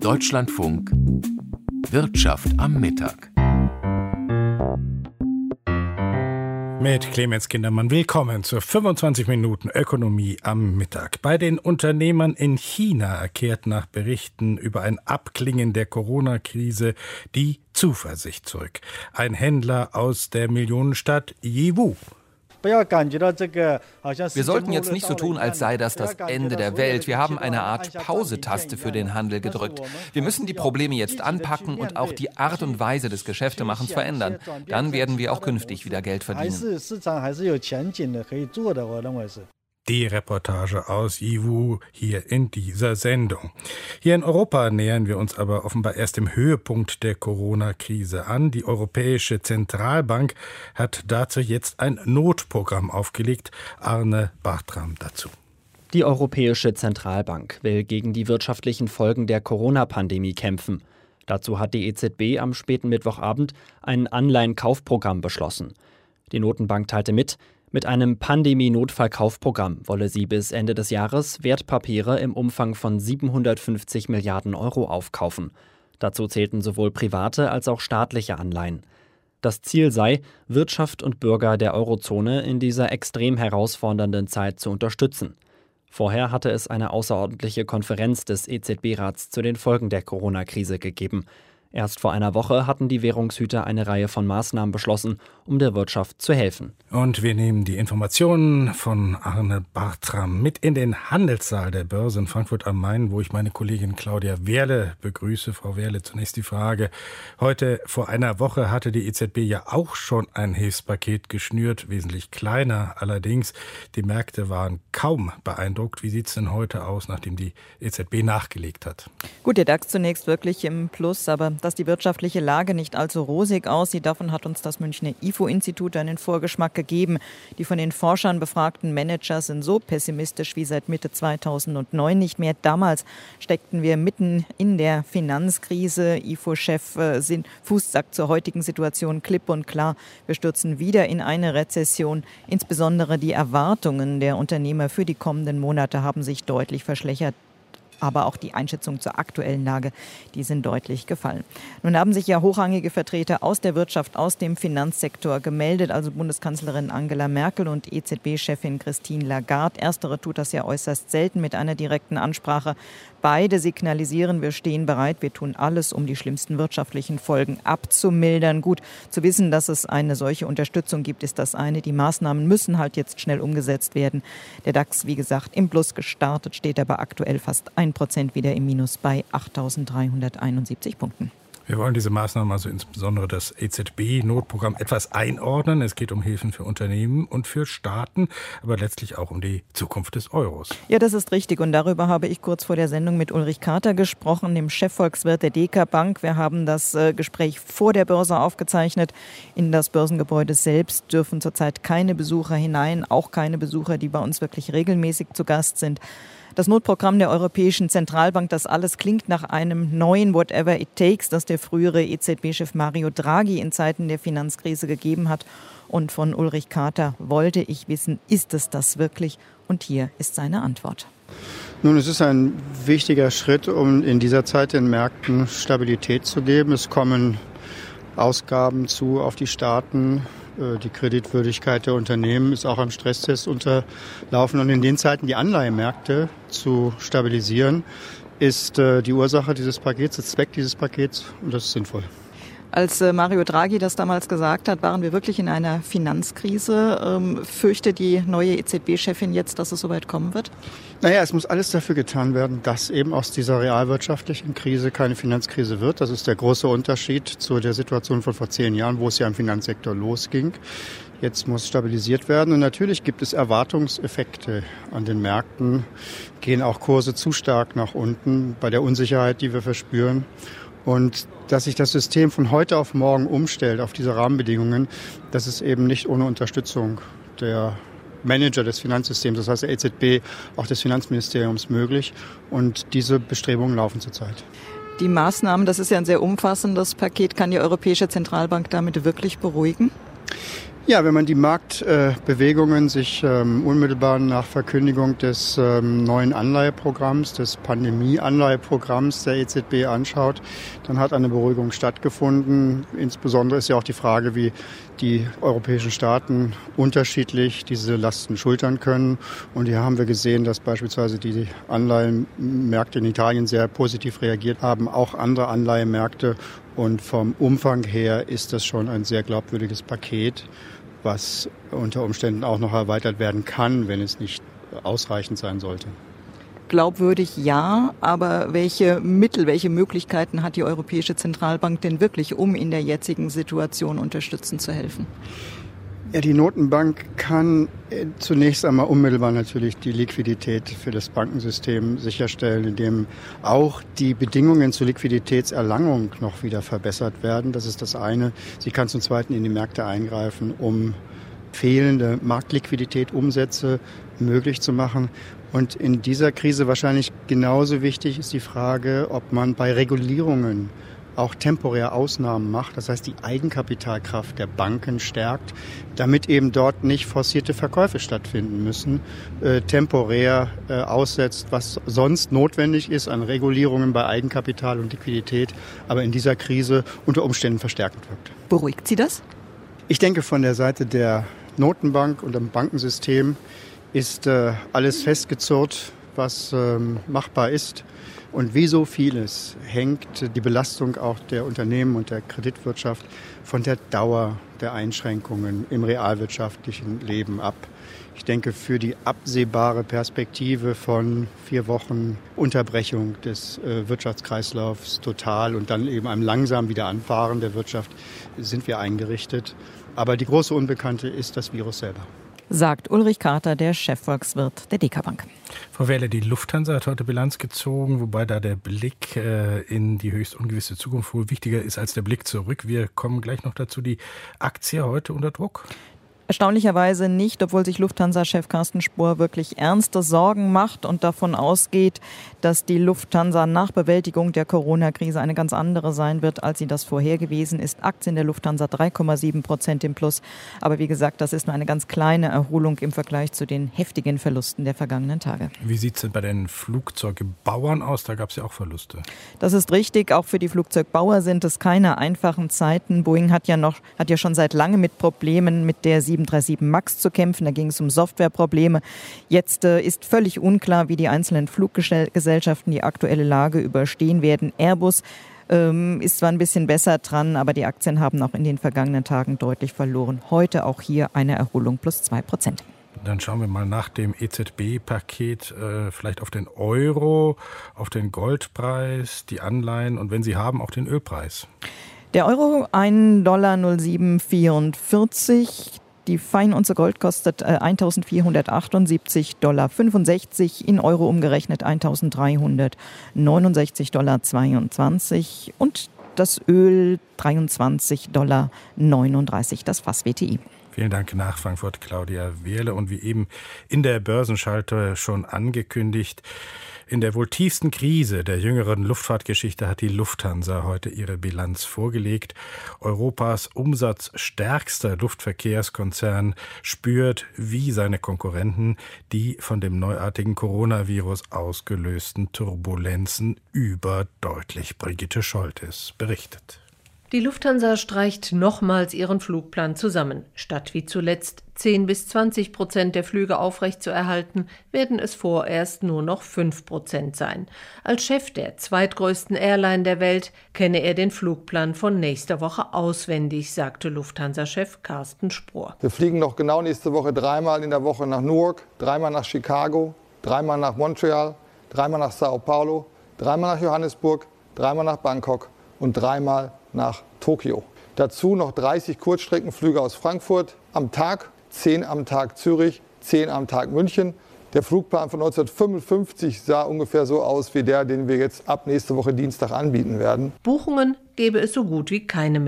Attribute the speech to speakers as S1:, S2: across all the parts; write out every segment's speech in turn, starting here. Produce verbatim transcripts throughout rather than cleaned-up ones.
S1: Deutschlandfunk Wirtschaft am Mittag.
S2: Mit Clemens Kindermann willkommen zur fünfundzwanzig Minuten Ökonomie am Mittag. Bei den Unternehmern in China kehrt nach Berichten über ein Abklingen der Corona-Krise die Zuversicht zurück. Ein Händler aus der Millionenstadt Yiwu.
S3: Wir sollten jetzt nicht so tun, als sei das das Ende der Welt. Wir haben eine Art Pause-Taste für den Handel gedrückt. Wir müssen die Probleme jetzt anpacken und auch die Art und Weise des Geschäftemachens verändern. Dann werden wir auch künftig wieder Geld verdienen.
S2: Die Reportage aus Yiwu hier in dieser Sendung. Hier in Europa nähern wir uns aber offenbar erst im Höhepunkt der Corona-Krise an. Die Europäische Zentralbank hat dazu jetzt ein Notprogramm aufgelegt. Arne Bartram dazu.
S4: Die Europäische Zentralbank will gegen die wirtschaftlichen Folgen der Corona-Pandemie kämpfen. Dazu hat die E Z B am späten Mittwochabend ein Anleihenkaufprogramm beschlossen. Die Notenbank teilte mit, mit einem Pandemie-Notfallkaufprogramm wolle sie bis Ende des Jahres Wertpapiere im Umfang von siebenhundertfünfzig Milliarden Euro aufkaufen. Dazu zählten sowohl private als auch staatliche Anleihen. Das Ziel sei, Wirtschaft und Bürger der Eurozone in dieser extrem herausfordernden Zeit zu unterstützen. Vorher hatte es eine außerordentliche Konferenz des E Z B-Rats zu den Folgen der Corona-Krise gegeben. Erst vor einer Woche hatten die Währungshüter eine Reihe von Maßnahmen beschlossen, um der Wirtschaft zu helfen.
S2: Und wir nehmen die Informationen von Arne Bartram mit in den Handelssaal der Börse in Frankfurt am Main, wo ich meine Kollegin Claudia Wehrle begrüße. Frau Wehrle, zunächst die Frage. Heute vor einer Woche hatte die E Z B ja auch schon ein Hilfspaket geschnürt, wesentlich kleiner allerdings. Die Märkte waren kaum beeindruckt. Wie sieht es denn heute aus, nachdem die E Z B nachgelegt hat?
S5: Gut, der DAX zunächst wirklich im Plus, aber dass die wirtschaftliche Lage nicht allzu rosig aussieht, davon hat uns das Münchner I F O-Institut einen Vorgeschmack gegeben. Die von den Forschern befragten Manager sind so pessimistisch wie seit Mitte zweitausendneun nicht mehr. Damals steckten wir mitten in der Finanzkrise. I F O-Chef äh, Fuß sagt zur heutigen Situation klipp und klar, wir stürzen wieder in eine Rezession. Insbesondere die Erwartungen der Unternehmer für die kommenden Monate haben sich deutlich verschlechtert. Aber auch die Einschätzung zur aktuellen Lage, die sind deutlich gefallen. Nun haben sich ja hochrangige Vertreter aus der Wirtschaft, aus dem Finanzsektor gemeldet, also Bundeskanzlerin Angela Merkel und E Z B-Chefin Christine Lagarde. Erstere tut das ja äußerst selten mit einer direkten Ansprache. Beide signalisieren, wir stehen bereit, wir tun alles, um die schlimmsten wirtschaftlichen Folgen abzumildern. Gut, zu wissen, dass es eine solche Unterstützung gibt, ist das eine. Die Maßnahmen müssen halt jetzt schnell umgesetzt werden. Der DAX, wie gesagt, im Plus gestartet, steht aber aktuell fast ein Prozent wieder im Minus bei achttausenddreihunderteinundsiebzig Punkten.
S2: Wir wollen diese Maßnahmen, also insbesondere das E Z B-Notprogramm, etwas einordnen. Es geht um Hilfen für Unternehmen und für Staaten, aber letztlich auch um die Zukunft des Euros.
S5: Ja, das ist richtig. Und darüber habe ich kurz vor der Sendung mit Ulrich Kater gesprochen, dem Chefvolkswirt der Deka Bank. Wir haben das äh, Gespräch vor der Börse aufgezeichnet. In das Börsengebäude selbst dürfen zurzeit keine Besucher hinein, auch keine Besucher, die bei uns wirklich regelmäßig zu Gast sind. Das Notprogramm der Europäischen Zentralbank, das alles klingt nach einem neuen Whatever it takes, das der frühere E Z B-Chef Mario Draghi in Zeiten der Finanzkrise gegeben hat. Und von Ulrich Kater wollte ich wissen, ist es das wirklich? Und hier ist seine Antwort.
S6: Nun, es ist ein wichtiger Schritt, um in dieser Zeit den Märkten Stabilität zu geben. Es kommen Ausgaben zu auf die Staaten. Die Kreditwürdigkeit der Unternehmen ist auch am Stresstest unterlaufen. Und in den Zeiten die Anleihemärkte zu stabilisieren, ist die Ursache dieses Pakets, der Zweck dieses Pakets, und das ist sinnvoll.
S5: Als Mario Draghi das damals gesagt hat, waren wir wirklich in einer Finanzkrise. Ähm, fürchtet die neue E Z B-Chefin jetzt, dass es soweit kommen wird?
S6: Naja, es muss alles dafür getan werden, dass eben aus dieser realwirtschaftlichen Krise keine Finanzkrise wird. Das ist der große Unterschied zu der Situation von vor zehn Jahren, wo es ja im Finanzsektor losging. Jetzt muss stabilisiert werden. Und natürlich gibt es Erwartungseffekte an den Märkten. Gehen auch Kurse zu stark nach unten bei der Unsicherheit, die wir verspüren. Und dass sich das System von heute auf morgen umstellt auf diese Rahmenbedingungen, das ist eben nicht ohne Unterstützung der Manager des Finanzsystems, das heißt der E Z B, auch des Finanzministeriums möglich. Und diese Bestrebungen laufen zurzeit.
S5: Die Maßnahmen, das ist ja ein sehr umfassendes Paket, kann die Europäische Zentralbank damit wirklich beruhigen?
S6: Ja, wenn man die Marktbewegungen äh, sich ähm, unmittelbar nach Verkündigung des ähm, neuen Anleiheprogramms, des Pandemie-Anleiheprogramms der E Z B anschaut, dann hat eine Beruhigung stattgefunden. Insbesondere ist ja auch die Frage, wie die europäischen Staaten unterschiedlich diese Lasten schultern können. Und hier haben wir gesehen, dass beispielsweise die Anleihenmärkte in Italien sehr positiv reagiert haben, auch andere Anleihemärkte. Und vom Umfang her ist das schon ein sehr glaubwürdiges Paket, was unter Umständen auch noch erweitert werden kann, wenn es nicht ausreichend sein sollte.
S5: Glaubwürdig ja, aber welche Mittel, welche Möglichkeiten hat die Europäische Zentralbank denn wirklich, um in der jetzigen Situation unterstützend zu helfen?
S6: Ja, die Notenbank kann zunächst einmal unmittelbar natürlich die Liquidität für das Bankensystem sicherstellen, indem auch die Bedingungen zur Liquiditätserlangung noch wieder verbessert werden. Das ist das eine. Sie kann zum Zweiten in die Märkte eingreifen, um fehlende Marktliquidität, Umsätze möglich zu machen. Und in dieser Krise wahrscheinlich genauso wichtig ist die Frage, ob man bei Regulierungen auch temporär Ausnahmen macht, das heißt die Eigenkapitalkraft der Banken stärkt, damit eben dort nicht forcierte Verkäufe stattfinden müssen, äh, temporär äh, aussetzt, was sonst notwendig ist an Regulierungen bei Eigenkapital und Liquidität, aber in dieser Krise unter Umständen verstärkend wirkt.
S5: Beruhigt Sie das?
S6: Ich denke, von der Seite der Notenbank und dem Bankensystem ist äh, alles festgezurrt, was ähm, machbar ist. Und wie so vieles hängt die Belastung auch der Unternehmen und der Kreditwirtschaft von der Dauer der Einschränkungen im realwirtschaftlichen Leben ab. Ich denke, für die absehbare Perspektive von vier Wochen Unterbrechung des äh, Wirtschaftskreislaufs total und dann eben einem langsam Wiederanfahren der Wirtschaft sind wir eingerichtet. Aber die große Unbekannte ist das Virus selber.
S5: Sagt Ulrich Carter, der Chefvolkswirt der Deka Bank.
S2: Frau Wehrle, die Lufthansa hat heute Bilanz gezogen, wobei da der Blick äh, in die höchst ungewisse Zukunft wohl wichtiger ist als der Blick zurück. Wir kommen gleich noch dazu. Die Aktie heute unter Druck?
S5: Erstaunlicherweise nicht, obwohl sich Lufthansa-Chef Carsten Spohr wirklich ernste Sorgen macht und davon ausgeht, dass die Lufthansa nach Bewältigung der Corona-Krise eine ganz andere sein wird, als sie das vorher gewesen ist. Aktien der Lufthansa drei Komma sieben Prozent im Plus. Aber wie gesagt, das ist nur eine ganz kleine Erholung im Vergleich zu den heftigen Verlusten der vergangenen Tage.
S2: Wie sieht es denn bei den Flugzeugbauern aus? Da gab es ja auch Verluste.
S5: Das ist richtig. Auch für die Flugzeugbauer sind es keine einfachen Zeiten. Boeing hat ja noch, hat ja schon seit langem mit Problemen mit der sieben drei sieben MAX zu kämpfen. Da ging es um Softwareprobleme. Jetzt äh, ist völlig unklar, wie die einzelnen Fluggesellschaften die aktuelle Lage überstehen werden. Airbus ähm, ist zwar ein bisschen besser dran, aber die Aktien haben auch in den vergangenen Tagen deutlich verloren. Heute auch hier eine Erholung plus zwei Prozent.
S2: Dann schauen wir mal nach dem E Z B-Paket äh, vielleicht auf den Euro, auf den Goldpreis, die Anleihen und wenn Sie haben, auch den Ölpreis.
S5: Der Euro ein Komma null sieben vierundvierzig. Die Feinunze Gold kostet äh, eintausendvierhundertachtundsiebzig Komma fünfundsechzig Dollar, in Euro umgerechnet eintausenddreihundertneunundsechzig Komma zweiundzwanzig Dollar und das Öl dreiundzwanzig Komma neununddreißig Dollar, das Fass W T I.
S2: Vielen Dank nach Frankfurt, Claudia Wehrle. Und wie eben in der Börsenschalte schon angekündigt, in der wohl tiefsten Krise der jüngeren Luftfahrtgeschichte hat die Lufthansa heute ihre Bilanz vorgelegt. Europas umsatzstärkster Luftverkehrskonzern spürt wie seine Konkurrenten die von dem neuartigen Coronavirus ausgelösten Turbulenzen überdeutlich. Brigitte Scholtes berichtet.
S7: Die Lufthansa streicht nochmals ihren Flugplan zusammen. Statt wie zuletzt zehn bis zwanzig Prozent der Flüge aufrechtzuerhalten, werden es vorerst nur noch fünf Prozent sein. Als Chef der zweitgrößten Airline der Welt kenne er den Flugplan von nächster Woche auswendig, sagte Lufthansa-Chef Carsten Spohr.
S8: Wir fliegen noch genau nächste Woche dreimal in der Woche nach Newark, dreimal nach Chicago, dreimal nach Montreal, dreimal nach Sao Paulo, dreimal nach Johannesburg, dreimal nach Bangkok und dreimal nach Tokio. Dazu noch dreißig Kurzstreckenflüge aus Frankfurt am Tag, zehn am Tag Zürich, zehn am Tag München. Der Flugplan von neunzehnhundertfünfundfünfzig sah ungefähr so aus wie der, den wir jetzt ab nächste Woche Dienstag anbieten werden.
S7: Buchungen gäbe es so gut wie keine mehr.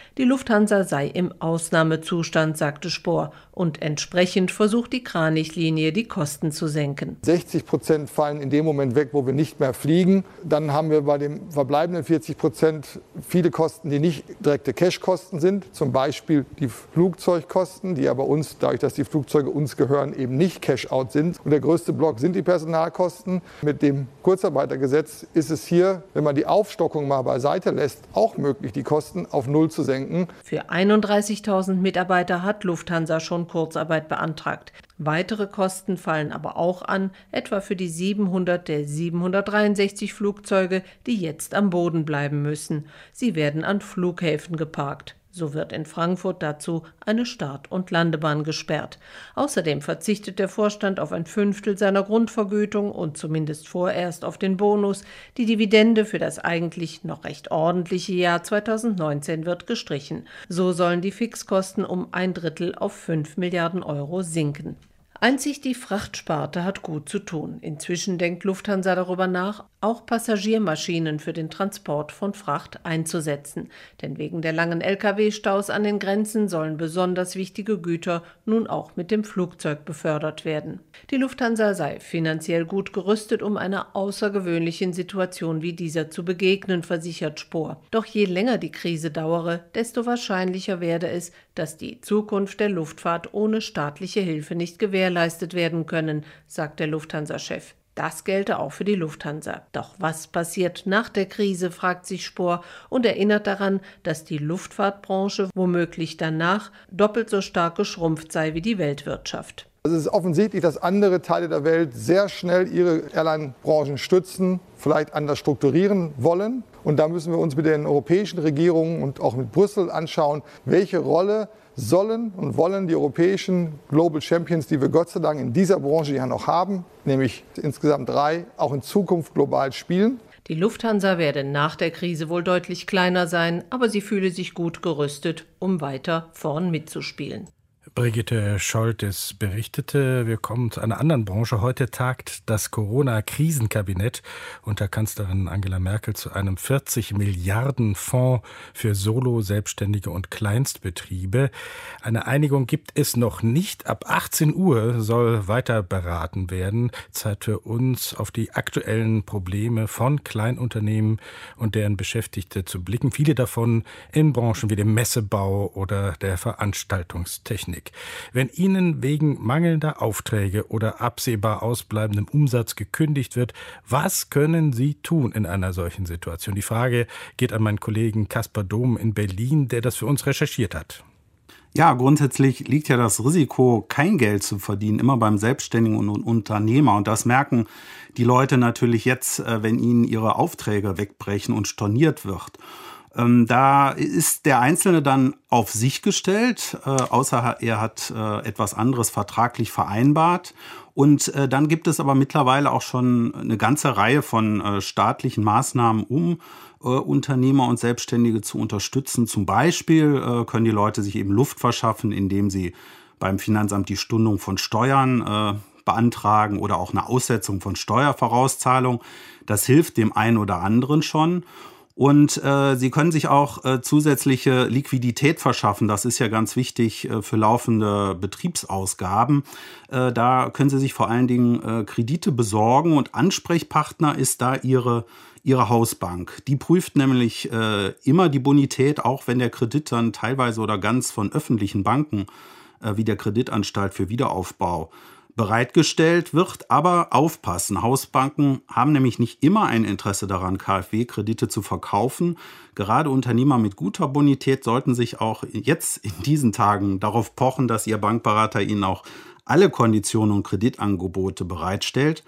S7: Die Lufthansa sei im Ausnahmezustand, sagte Spohr, und entsprechend versucht die Kranichlinie, die Kosten zu senken.
S8: sechzig Prozent fallen in dem Moment weg, wo wir nicht mehr fliegen. Dann haben wir bei den verbleibenden vierzig Prozent viele Kosten, die nicht direkte Cash-Kosten sind. Zum Beispiel die Flugzeugkosten, die aber uns, dadurch, dass die Flugzeuge uns gehören, eben nicht Cash-out sind. Und der größte Block sind die Personalkosten. Mit dem Kurzarbeitergesetz ist es hier, wenn man die Aufstockung mal beiseite lässt, auch möglich, die Kosten auf Null zu senken.
S7: Für einunddreißigtausend Mitarbeiter hat Lufthansa schon Kurzarbeit beantragt. Weitere Kosten fallen aber auch an, etwa für die siebenhundert der siebenhundertdreiundsechzig Flugzeuge, die jetzt am Boden bleiben müssen. Sie werden an Flughäfen geparkt. So wird in Frankfurt dazu eine Start- und Landebahn gesperrt. Außerdem verzichtet der Vorstand auf ein Fünftel seiner Grundvergütung und zumindest vorerst auf den Bonus. Die Dividende für das eigentlich noch recht ordentliche Jahr zweitausendneunzehn wird gestrichen. So sollen die Fixkosten um ein Drittel auf fünf Milliarden Euro sinken. Einzig die Frachtsparte hat gut zu tun. Inzwischen denkt Lufthansa darüber nach, auch Passagiermaschinen für den Transport von Fracht einzusetzen. Denn wegen der langen L K W-Staus an den Grenzen sollen besonders wichtige Güter nun auch mit dem Flugzeug befördert werden. Die Lufthansa sei finanziell gut gerüstet, um einer außergewöhnlichen Situation wie dieser zu begegnen, versichert Spohr. Doch je länger die Krise dauere, desto wahrscheinlicher werde es, dass die Zukunft der Luftfahrt ohne staatliche Hilfe nicht gewährleistet werden können, sagt der Lufthansa-Chef. Das gelte auch für die Lufthansa. Doch was passiert nach der Krise, fragt sich Spohr und erinnert daran, dass die Luftfahrtbranche womöglich danach doppelt so stark geschrumpft sei wie die Weltwirtschaft.
S8: Es ist offensichtlich, dass andere Teile der Welt sehr schnell ihre Airline-Branchen stützen, vielleicht anders strukturieren wollen. Und da müssen wir uns mit den europäischen Regierungen und auch mit Brüssel anschauen, welche Rolle sollen und wollen die europäischen Global Champions, die wir Gott sei Dank in dieser Branche ja noch haben, nämlich insgesamt drei, auch in Zukunft global spielen.
S7: Die Lufthansa werde nach der Krise wohl deutlich kleiner sein, aber sie fühle sich gut gerüstet, um weiter vorn mitzuspielen.
S2: Brigitte Scholtes berichtete, wir kommen zu einer anderen Branche. Heute tagt das Corona-Krisenkabinett unter Kanzlerin Angela Merkel zu einem vierzig Milliarden Fonds für Solo-, Selbstständige und Kleinstbetriebe. Eine Einigung gibt es noch nicht. Ab achtzehn Uhr soll weiter beraten werden. Zeit für uns, auf die aktuellen Probleme von Kleinunternehmen und deren Beschäftigte zu blicken. Viele davon in Branchen wie dem Messebau oder der Veranstaltungstechnik. Wenn Ihnen wegen mangelnder Aufträge oder absehbar ausbleibendem Umsatz gekündigt wird, was können Sie tun in einer solchen Situation? Die Frage geht an meinen Kollegen Kaspar Dom in Berlin, der das für uns recherchiert hat.
S9: Ja, grundsätzlich liegt ja das Risiko, kein Geld zu verdienen, immer beim Selbstständigen und Unternehmer. Und das merken die Leute natürlich jetzt, wenn ihnen ihre Aufträge wegbrechen und storniert wird. Ähm, da ist der Einzelne dann auf sich gestellt, äh, außer er hat äh, etwas anderes vertraglich vereinbart. Und äh, dann gibt es aber mittlerweile auch schon eine ganze Reihe von äh, staatlichen Maßnahmen, um äh, Unternehmer und Selbstständige zu unterstützen. Zum Beispiel äh, können die Leute sich eben Luft verschaffen, indem sie beim Finanzamt die Stundung von Steuern äh, beantragen oder auch eine Aussetzung von Steuervorauszahlung. Das hilft dem einen oder anderen schon. Und äh, Sie können sich auch äh, zusätzliche Liquidität verschaffen. Das ist ja ganz wichtig äh, für laufende Betriebsausgaben. Äh, da können Sie sich vor allen Dingen äh, Kredite besorgen. Und Ansprechpartner ist da Ihre, Ihre Hausbank. Die prüft nämlich äh, immer die Bonität, auch wenn der Kredit dann teilweise oder ganz von öffentlichen Banken äh, wie der Kreditanstalt für Wiederaufbau bereitgestellt wird, aber aufpassen. Hausbanken haben nämlich nicht immer ein Interesse daran, KfW-Kredite zu verkaufen. Gerade Unternehmer mit guter Bonität sollten sich auch jetzt in diesen Tagen darauf pochen, dass ihr Bankberater ihnen auch alle Konditionen und Kreditangebote bereitstellt.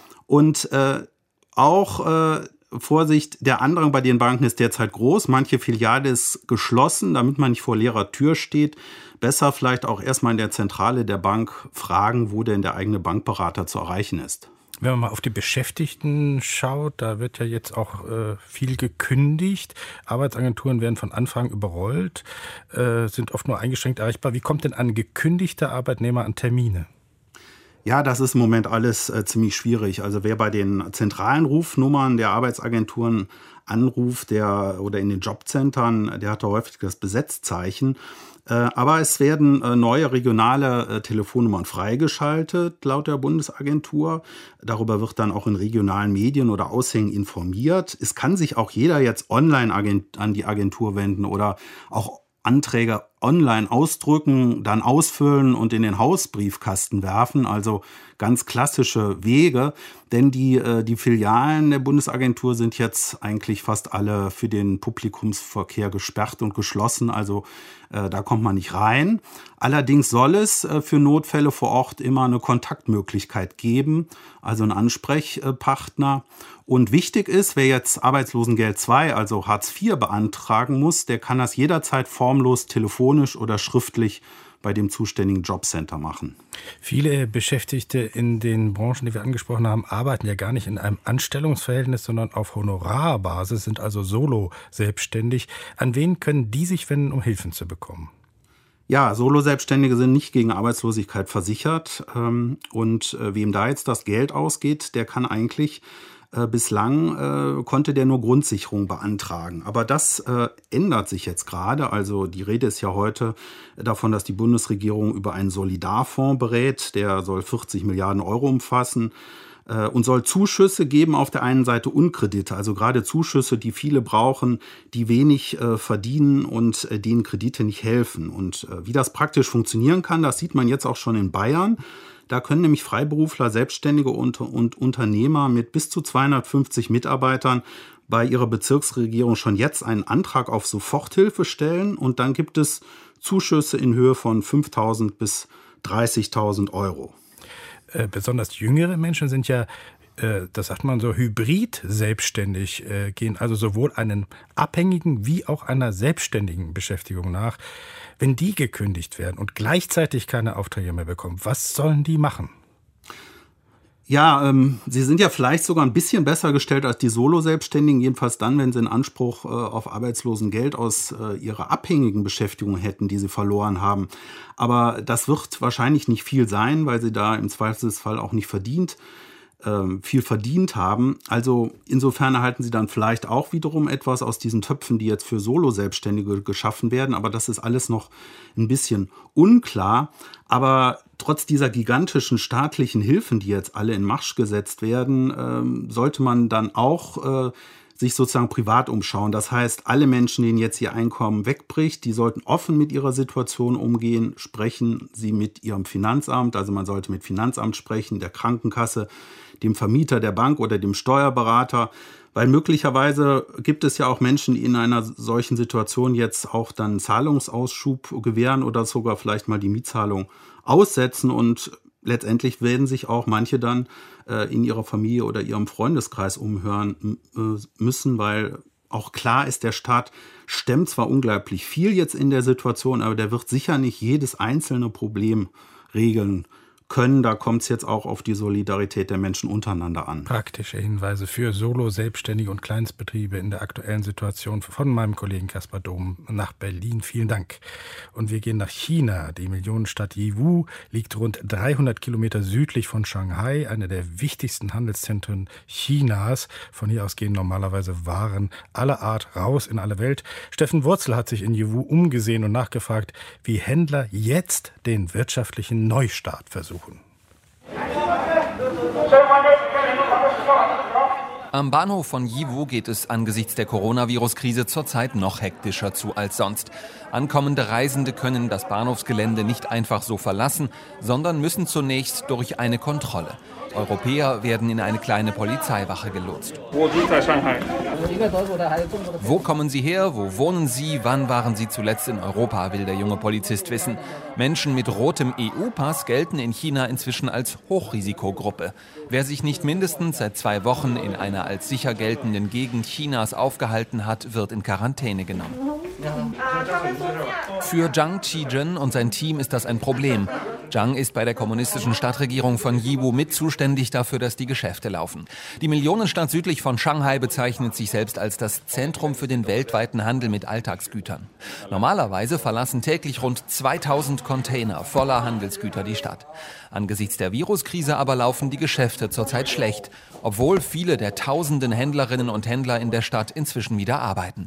S9: Und äh, auch äh, Vorsicht, der Andrang bei den Banken ist derzeit groß. Manche Filiale ist geschlossen, damit man nicht vor leerer Tür steht. Besser vielleicht auch erstmal in der Zentrale der Bank fragen, wo denn der eigene Bankberater zu erreichen ist.
S2: Wenn man mal auf die Beschäftigten schaut, da wird ja jetzt auch äh, viel gekündigt. Arbeitsagenturen werden von Anfragen überrollt, äh, sind oft nur eingeschränkt erreichbar. Wie kommt denn ein gekündigter Arbeitnehmer an Termine?
S9: Ja, das ist im Moment alles äh, ziemlich schwierig. Also wer bei den zentralen Rufnummern der Arbeitsagenturen Anruf der oder in den Jobcentern, der hatte häufig das Besetzzeichen. Aber es werden neue regionale Telefonnummern freigeschaltet, laut der Bundesagentur. Darüber wird dann auch in regionalen Medien oder Aushängen informiert. Es kann sich auch jeder jetzt online an die Agentur wenden oder auch Anträge online ausdrücken, dann ausfüllen und in den Hausbriefkasten werfen. Also ganz klassische Wege, denn die, die Filialen der Bundesagentur sind jetzt eigentlich fast alle für den Publikumsverkehr gesperrt und geschlossen. Also äh, da kommt man nicht rein. Allerdings soll es äh, für Notfälle vor Ort immer eine Kontaktmöglichkeit geben, also einen Ansprechpartner. Und wichtig ist, wer jetzt Arbeitslosengeld zwei, also Hartz vier beantragen muss, der kann das jederzeit formlos telefonisch oder schriftlich bei dem zuständigen Jobcenter machen.
S2: Viele Beschäftigte in den Branchen, die wir angesprochen haben, arbeiten ja gar nicht in einem Anstellungsverhältnis, sondern auf Honorarbasis, sind also solo selbstständig. An wen können die sich wenden, um Hilfen zu bekommen?
S9: Ja, Solo-Selbstständige sind nicht gegen Arbeitslosigkeit versichert. Und wem da jetzt das Geld ausgeht, der kann eigentlich Bislang äh, konnte der nur Grundsicherung beantragen. Aber das äh, ändert sich jetzt gerade. Also die Rede ist ja heute davon, dass die Bundesregierung über einen Solidarfonds berät. Der soll vierzig Milliarden Euro umfassen äh, und soll Zuschüsse geben auf der einen Seite und Kredite. Also gerade Zuschüsse, die viele brauchen, die wenig äh, verdienen und äh, denen Kredite nicht helfen. Und äh, wie das praktisch funktionieren kann, das sieht man jetzt auch schon in Bayern. Da können nämlich Freiberufler, Selbstständige und, und Unternehmer mit bis zu zweihundertfünfzig Mitarbeitern bei ihrer Bezirksregierung schon jetzt einen Antrag auf Soforthilfe stellen. Und dann gibt es Zuschüsse in Höhe von fünftausend bis dreißigtausend Euro.
S2: Äh, besonders jüngere Menschen sind ja, äh, das sagt man so, hybrid selbstständig, äh, gehen also sowohl einen abhängigen wie auch einer selbstständigen Beschäftigung nach. Wenn die gekündigt werden und gleichzeitig keine Aufträge mehr bekommen, was sollen die machen?
S9: Ja, ähm, sie sind ja vielleicht sogar ein bisschen besser gestellt als die Solo-Selbstständigen, jedenfalls dann, wenn sie einen Anspruch äh, auf Arbeitslosengeld aus äh, ihrer abhängigen Beschäftigung hätten, die sie verloren haben. Aber das wird wahrscheinlich nicht viel sein, weil sie da im Zweifelsfall auch nicht verdient viel verdient haben. Also insofern erhalten sie dann vielleicht auch wiederum etwas aus diesen Töpfen, die jetzt für Solo-Selbstständige geschaffen werden. Aber das ist alles noch ein bisschen unklar. Aber trotz dieser gigantischen staatlichen Hilfen, die jetzt alle in Marsch gesetzt werden, sollte man dann auch sich sozusagen privat umschauen. Das heißt, alle Menschen, denen jetzt ihr Einkommen wegbricht, die sollten offen mit ihrer Situation umgehen, sprechen sie mit ihrem Finanzamt. Also man sollte mit Finanzamt sprechen, der Krankenkasse, dem Vermieter der Bank oder dem Steuerberater, weil möglicherweise gibt es ja auch Menschen, die in einer solchen Situation jetzt auch dann Zahlungsausschub gewähren oder sogar vielleicht mal die Mietzahlung aussetzen und letztendlich werden sich auch manche dann äh, in ihrer Familie oder ihrem Freundeskreis umhören äh, müssen, weil auch klar ist, der Staat stemmt zwar unglaublich viel jetzt in der Situation, aber der wird sicher nicht jedes einzelne Problem regeln können. Da kommt es jetzt auch auf die Solidarität der Menschen untereinander an.
S2: Praktische Hinweise für Solo-, Selbstständige und Kleinstbetriebe in der aktuellen Situation von meinem Kollegen Kaspar Dom nach Berlin. Vielen Dank. Und wir gehen nach China. Die Millionenstadt Yiwu liegt rund dreihundert Kilometer südlich von Shanghai, eine der wichtigsten Handelszentren Chinas. Von hier aus gehen normalerweise Waren aller Art raus in alle Welt. Steffen Wurzel hat sich in Yiwu umgesehen und nachgefragt, wie Händler jetzt den wirtschaftlichen Neustart versuchen.
S3: Am Bahnhof von Yiwu geht es angesichts der Coronavirus-Krise zurzeit noch hektischer zu als sonst. Ankommende Reisende können das Bahnhofsgelände nicht einfach so verlassen, sondern müssen zunächst durch eine Kontrolle. Europäer werden in eine kleine Polizeiwache gelotst. Wo kommen Sie her? Wo wohnen Sie? Wann waren Sie zuletzt in Europa, will der junge Polizist wissen. Menschen mit rotem E U-Pass gelten in China inzwischen als Hochrisikogruppe. Wer sich nicht mindestens seit zwei Wochen in einer als sicher geltenden Gegend Chinas aufgehalten hat, wird in Quarantäne genommen. Für Zhang Qizhen und sein Team ist das ein Problem. Zhang ist bei der kommunistischen Stadtregierung von Yiwu mit zuständig dafür, dass die Geschäfte laufen. Die Millionenstadt südlich von Shanghai bezeichnet sich selbst als das Zentrum für den weltweiten Handel mit Alltagsgütern. Normalerweise verlassen täglich rund zweitausend Container voller Handelsgüter die Stadt. Angesichts der Viruskrise aber laufen die Geschäfte zurzeit schlecht, obwohl viele der tausenden Händlerinnen und Händler in der Stadt inzwischen wieder arbeiten.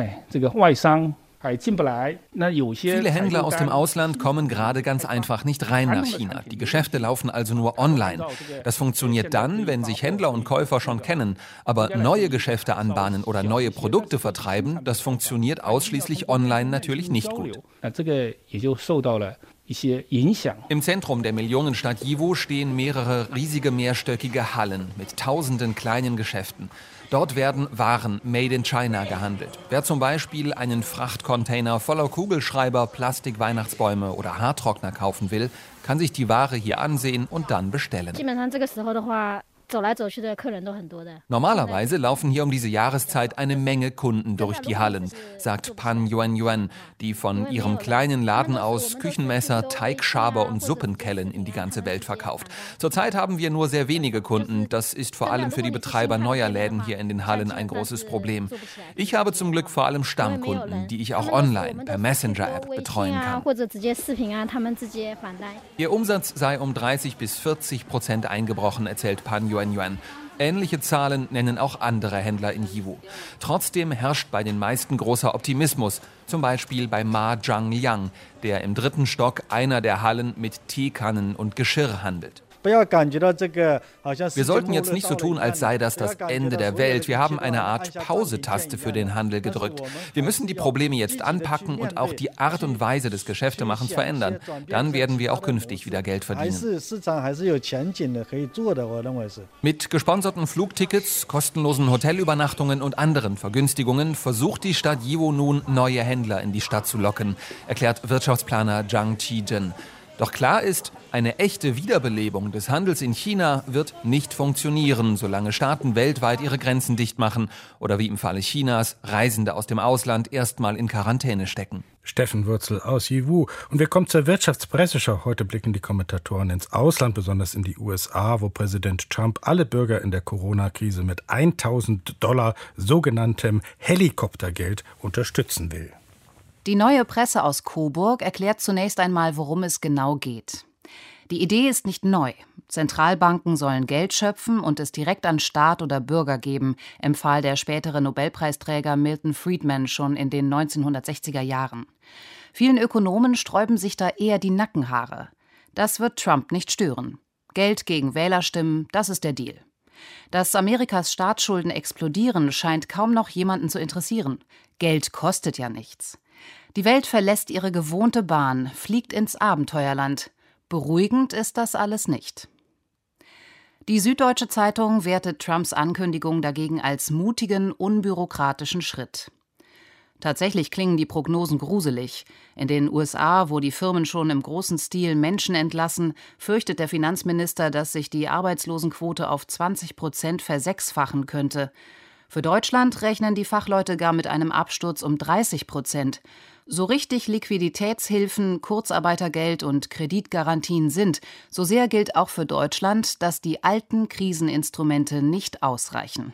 S3: Viele Händler aus dem Ausland kommen gerade ganz einfach nicht rein nach China. Die Geschäfte laufen also nur online. Das funktioniert dann, wenn sich Händler und Käufer schon kennen. Aber neue Geschäfte anbahnen oder neue Produkte vertreiben, das funktioniert ausschließlich online natürlich nicht gut. Im Zentrum der Millionenstadt Yiwu stehen mehrere riesige mehrstöckige Hallen mit tausenden kleinen Geschäften. Dort werden Waren made in China gehandelt. Wer zum Beispiel einen Frachtcontainer voller Kugelschreiber, Plastik-Weihnachtsbäume oder Haartrockner kaufen will, kann sich die Ware hier ansehen und dann bestellen. Normalerweise laufen hier um diese Jahreszeit eine Menge Kunden durch die Hallen, sagt Pan Yuan Yuan, die von ihrem kleinen Laden aus Küchenmesser, Teigschaber und Suppenkellen in die ganze Welt verkauft. Zurzeit haben wir nur sehr wenige Kunden. Das ist vor allem für die Betreiber neuer Läden hier in den Hallen ein großes Problem. Ich habe zum Glück vor allem Stammkunden, die ich auch online per Messenger-App betreuen kann. Ihr Umsatz sei um dreißig bis vierzig Prozent eingebrochen, erzählt Pan Yuan Yuan. Ähnliche Zahlen nennen auch andere Händler in Yiwu. Trotzdem herrscht bei den meisten großer Optimismus, zum Beispiel bei Ma Zhangliang, der im dritten Stock einer der Hallen mit Teekannen und Geschirr handelt. Wir sollten jetzt nicht so tun, als sei das das Ende der Welt. Wir haben eine Art Pause-Taste für den Handel gedrückt. Wir müssen die Probleme jetzt anpacken und auch die Art und Weise des Geschäftemachens verändern. Dann werden wir auch künftig wieder Geld verdienen. Mit gesponserten Flugtickets, kostenlosen Hotelübernachtungen und anderen Vergünstigungen versucht die Stadt Yiwu nun, neue Händler in die Stadt zu locken, erklärt Wirtschaftsplaner Zhang Qizhen. Doch klar ist, eine echte Wiederbelebung des Handels in China wird nicht funktionieren, solange Staaten weltweit ihre Grenzen dicht machen oder wie im Falle Chinas Reisende aus dem Ausland erstmal in Quarantäne stecken.
S2: Steffen Wurzel aus Yiwu. Und wir kommen zur Wirtschaftspresseschau. Heute blicken die Kommentatoren ins Ausland, besonders in die U S A, wo Präsident Trump alle Bürger in der Corona-Krise mit tausend Dollar sogenanntem Helikoptergeld unterstützen will.
S10: Die neue Presse aus Coburg erklärt zunächst einmal, worum es genau geht. Die Idee ist nicht neu. Zentralbanken sollen Geld schöpfen und es direkt an Staat oder Bürger geben, empfahl der spätere Nobelpreisträger Milton Friedman schon in den neunzehnhundertsechziger Jahren. Vielen Ökonomen sträuben sich da eher die Nackenhaare. Das wird Trump nicht stören. Geld gegen Wählerstimmen, das ist der Deal. Dass Amerikas Staatsschulden explodieren, scheint kaum noch jemanden zu interessieren. Geld kostet ja nichts. Die Welt verlässt ihre gewohnte Bahn, fliegt ins Abenteuerland. Beruhigend ist das alles nicht. Die Süddeutsche Zeitung wertet Trumps Ankündigung dagegen als mutigen, unbürokratischen Schritt. Tatsächlich klingen die Prognosen gruselig. In den U S A, wo die Firmen schon im großen Stil Menschen entlassen, fürchtet der Finanzminister, dass sich die Arbeitslosenquote auf zwanzig Prozent versechsfachen könnte. Für Deutschland rechnen die Fachleute gar mit einem Absturz um dreißig Prozent. So richtig Liquiditätshilfen, Kurzarbeitergeld und Kreditgarantien sind, so sehr gilt auch für Deutschland, dass die alten Kriseninstrumente nicht ausreichen.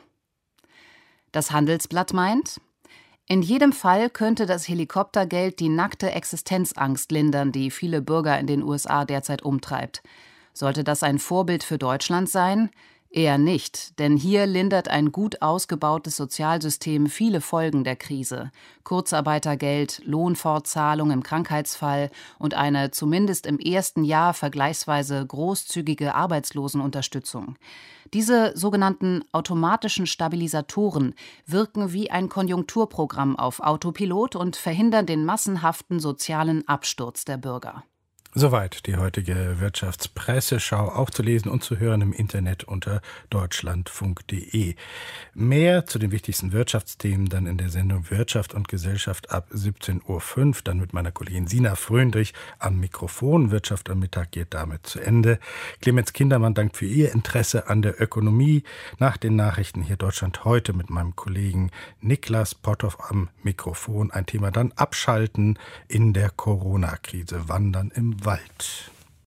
S10: Das Handelsblatt meint: In jedem Fall könnte das Helikoptergeld die nackte Existenzangst lindern, die viele Bürger in den U S A derzeit umtreibt. Sollte das ein Vorbild für Deutschland sein? Eher nicht, denn hier lindert ein gut ausgebautes Sozialsystem viele Folgen der Krise. Kurzarbeitergeld, Lohnfortzahlung im Krankheitsfall und eine zumindest im ersten Jahr vergleichsweise großzügige Arbeitslosenunterstützung. Diese sogenannten automatischen Stabilisatoren wirken wie ein Konjunkturprogramm auf Autopilot und verhindern den massenhaften sozialen Absturz der Bürger.
S2: Soweit die heutige Wirtschaftspresseschau, auch zu lesen und zu hören im Internet unter deutschlandfunk punkt de. Mehr zu den wichtigsten Wirtschaftsthemen dann in der Sendung Wirtschaft und Gesellschaft ab siebzehn Uhr fünf, dann mit meiner Kollegin Sina Fröndrich am Mikrofon. Wirtschaft am Mittag geht damit zu Ende. Clemens Kindermann dankt für Ihr Interesse an der Ökonomie. Nach den Nachrichten hier Deutschland heute mit meinem Kollegen Niklas Potthoff am Mikrofon. Ein Thema dann Abschalten in der Corona-Krise, Wandern im Wald.